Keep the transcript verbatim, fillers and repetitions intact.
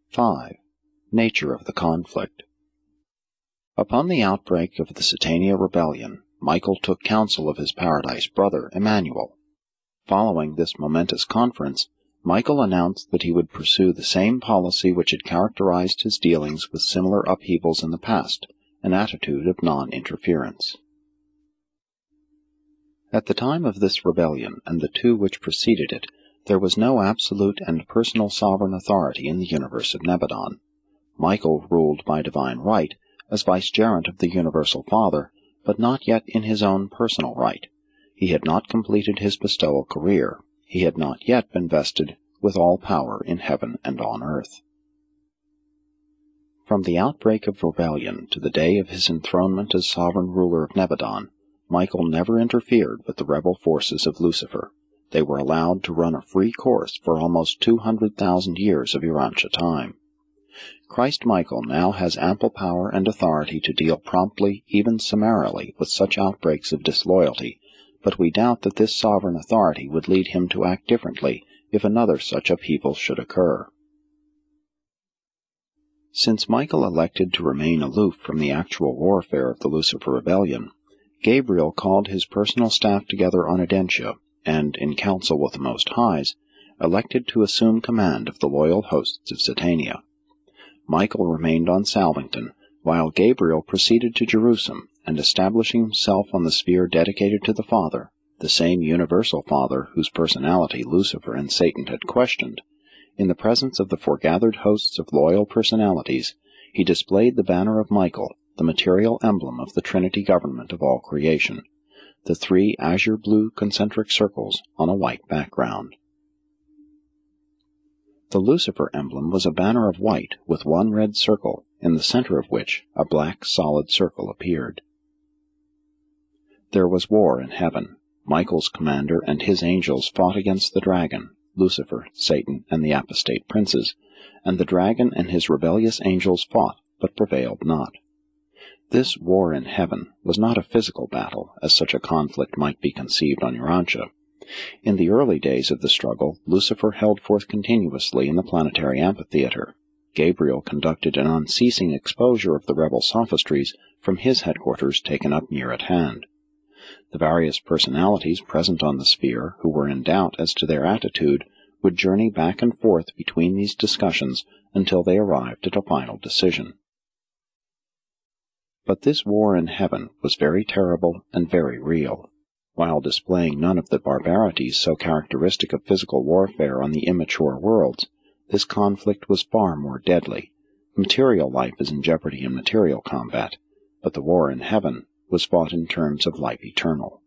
five. Nature of the conflict. Upon the outbreak of the Satania rebellion, Michael took counsel of his Paradise brother, Emmanuel. Following this momentous conference, Michael announced that he would pursue the same policy which had characterized his dealings with similar upheavals in the past, an attitude of non-interference. At the time of this rebellion, and the two which preceded it, there was no absolute and personal sovereign authority in the universe of Nebadon. Michael ruled by divine right, as vicegerent of the Universal Father, but not yet in his own personal right. He had not completed his bestowal career. He had not yet been vested with all power in heaven and on earth. From the outbreak of rebellion to the day of his enthronement as sovereign ruler of Nebadon, Michael never interfered with the rebel forces of Lucifer. They were allowed to run a free course for almost two hundred thousand years of Urantia time. Christ Michael now has ample power and authority to deal promptly, even summarily, with such outbreaks of disloyalty, but we doubt that this sovereign authority would lead him to act differently if another such upheaval should occur. Since Michael elected to remain aloof from the actual warfare of the Lucifer rebellion, Gabriel called his personal staff together on Adentia, and, in council with the Most Highs, elected to assume command of the loyal hosts of Satania. Michael remained on Salvington, while Gabriel proceeded to Jerusalem, and establishing himself on the sphere dedicated to the Father, the same universal Father whose personality Lucifer and Satan had questioned, in the presence of the foregathered hosts of loyal personalities, he displayed the banner of Michael, the material emblem of the Trinity government of all creation, the three azure-blue concentric circles on a white background. The Lucifer emblem was a banner of white with one red circle, in the center of which a black solid circle appeared. There was war in heaven. Michael's commander and his angels fought against the dragon, Lucifer, Satan, and the apostate princes, and the dragon and his rebellious angels fought, but prevailed not. This war in heaven was not a physical battle, as such a conflict might be conceived on Urantia. In the early days of the struggle, Lucifer held forth continuously in the planetary amphitheater. Gabriel conducted an unceasing exposure of the rebel sophistries from his headquarters taken up near at hand. The various personalities present on the sphere, who were in doubt as to their attitude, would journey back and forth between these discussions until they arrived at a final decision. But this war in heaven was very terrible and very real. While displaying none of the barbarities so characteristic of physical warfare on the immature worlds, this conflict was far more deadly. Material life is in jeopardy in material combat, but the war in heaven was fought in terms of life eternal.